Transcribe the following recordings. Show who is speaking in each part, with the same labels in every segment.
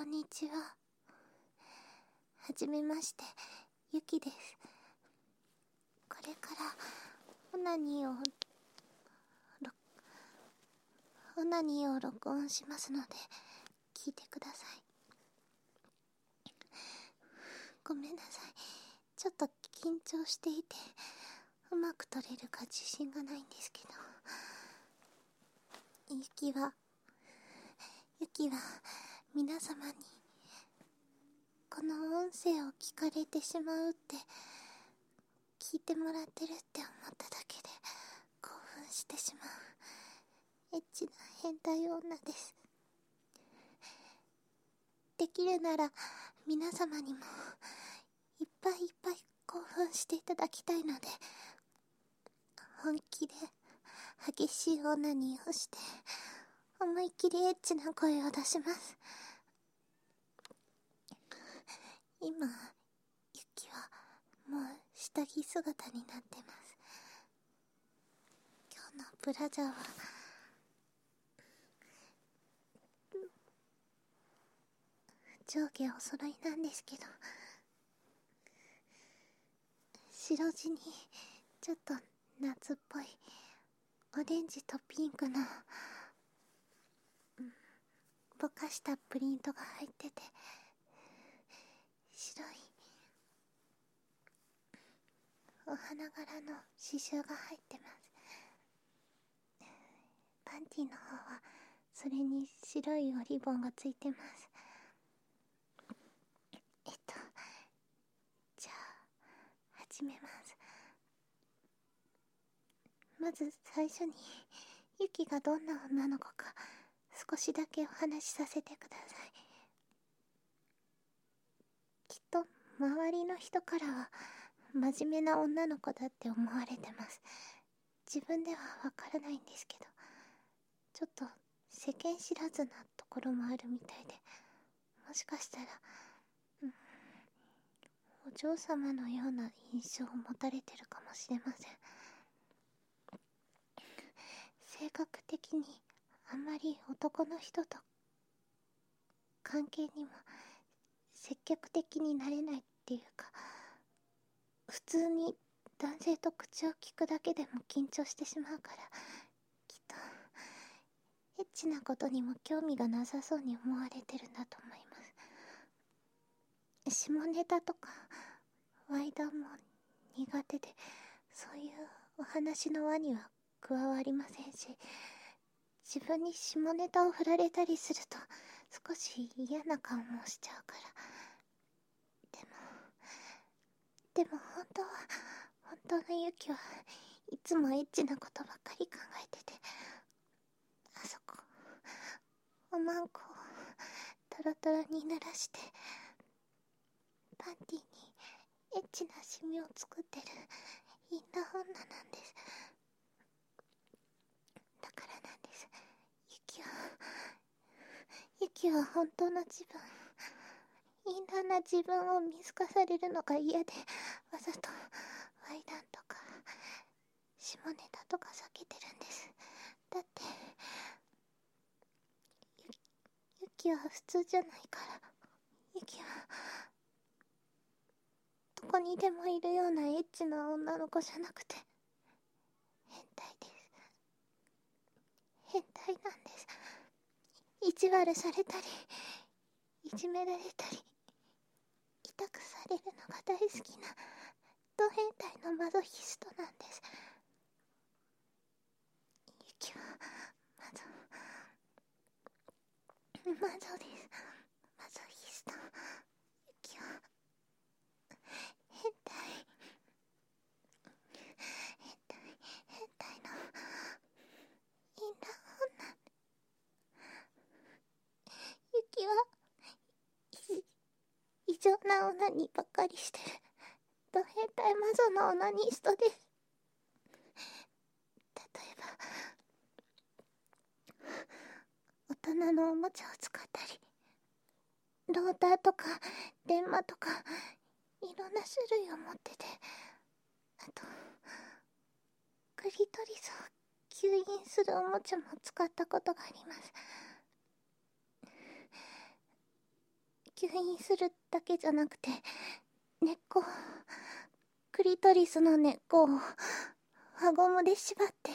Speaker 1: こんにちは。はじめまして、ゆきです。これからオナニーを録音しますので、聞いてください。ごめんなさい。ちょっと緊張していて、うまく撮れるか自信がないんですけど。ゆきは皆様にこの音声を聞かれてしまうって聞いてもらってるって思っただけで興奮してしまうエッチな変態女です。できるなら皆様にもいっぱいいっぱい興奮していただきたいので、本気で激しいオナニーをして思いっきりエッチな声を出します。今ゆきはもう下着姿になってます。今日のブラジャーは上下お揃いなんですけど、白地にちょっと夏っぽいオレンジとピンクのぼかしたプリントが入ってて、白いお花柄の刺繍が入ってます。パンティの方はそれに白いおリボンがついてます。じゃあ始めます。まず最初にゆきがどんな女の子か少しだけお話しさせてください。きっと周りの人からは真面目な女の子だって思われてます。自分ではわからないんですけど、ちょっと世間知らずなところもあるみたいで、もしかしたら、お嬢様のような印象を持たれてるかもしれません。性格的にあんまり男の人と関係にも積極的になれないっていうか、普通に男性と口を聞くだけでも緊張してしまうから、きっとエッチなことにも興味がなさそうに思われてるんだと思います。下ネタとかワイダンも苦手で、そういうお話の輪には加わりませんし、自分に下ネタを振られたりすると少し嫌な顔もしちゃうから。でも本当のユキはいつもエッチなことばっかり考えてて、あそこおまんこをトロトロに濡らしてパンティにエッチなシミを作ってるインナー女なんです。だからなんです。ユキは本当の自分、インナーな自分を見透かされるのが嫌で、わざとワイダンとか下ネタとか避けてるんです。だってユキは普通じゃないから。ユキはどこにでもいるようなエッチな女の子じゃなくて変態です。変態なんです。意地悪されたりいじめられたり痛くされるのが大好きなド変態のマゾヒストなんです。ユキはマゾです。マゾヒスト。ユキは変態のインナー女。ユキは異常なオナニーばっかりしてるド変態マゾのオナニストです。例えば大人のおもちゃを使ったり、ローターとか電話とかいろんな種類を持ってて、あとクリトリスを吸引するおもちゃも使ったことがあります。 吸引するだけじゃなくて、根っこ、クリトリスの根っこを輪ゴムで縛って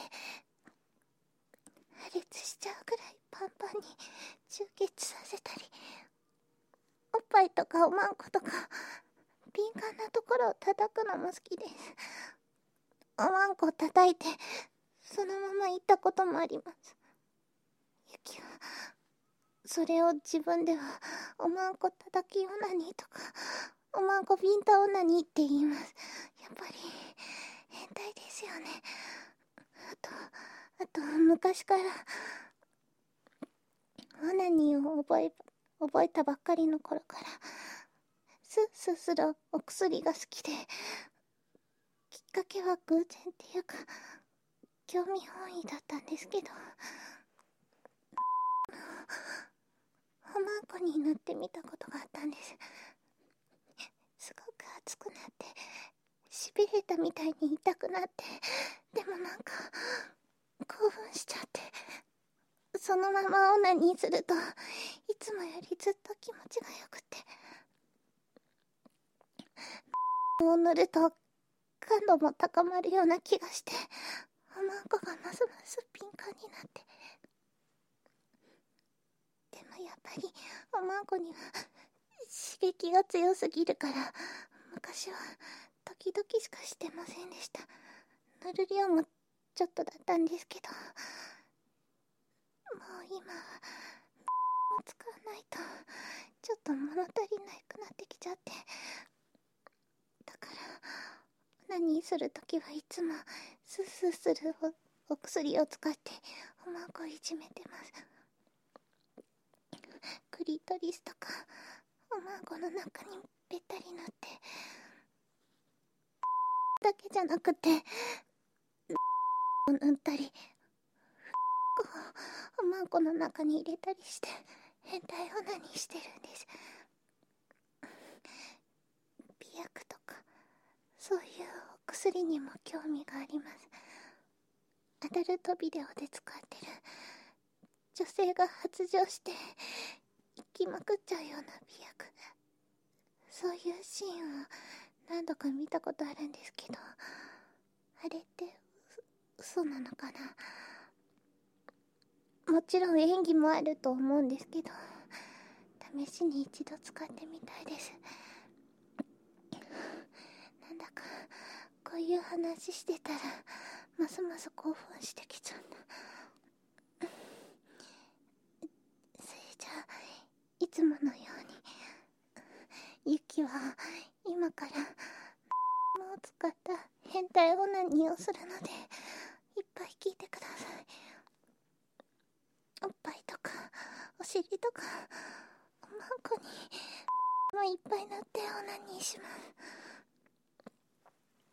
Speaker 1: 破裂しちゃうくらいパンパンに充血させたり、おっぱいとかおまんことか敏感なところを叩くのも好きです。おまんこを叩いてそのまま行ったこともあります。ユキはそれを自分ではおまんこ叩きオナニーとかおまんこビンタオナニーって言います。やっぱり変態ですよね。あと昔からオナニーを覚えたばっかりの頃からスースーするお薬が好きで、きっかけは偶然っていうか興味本位だったんですけど、おまんこに塗ってみたことがあったんです。すごく熱くなってしびれたみたいに痛くなって、でもなんか興奮しちゃって、そのままオナニーするといつもよりずっと気持ちがよくて、を塗ると感度も高まるような気がして、おまんこがますます敏感になって、でもやっぱりおまんこには刺激が強すぎるから、昔は時々しかしてませんでした。塗る量もちょっとだったんですけど、もう今は使わないとちょっと物足りなくなってきちゃって、だから何するときはいつもスースーするお薬を使っておまんこをいじめてます。クリトリスとかおまんこの中にべったり塗って、だけじゃなくて塗ったりおまんこの中に入れたりして変態オナニーしてるんです。美薬とかそういうお薬にも興味があります。アダルトビデオで使ってる女性が発情して生きまくっちゃうような美薬、そういうシーンを何度か見たことあるんですけど、あれって嘘なのかな。もちろん演技もあると思うんですけど、試しに一度使ってみたいです。なんだかこういう話してたらますます興奮してきちゃった。それじゃあいつものようにユキは今からもを使った変態オナニーをするのでいっぱい聞いてください。おっぱいとかお尻とかおまんこにもういっぱい塗ってオナニーします。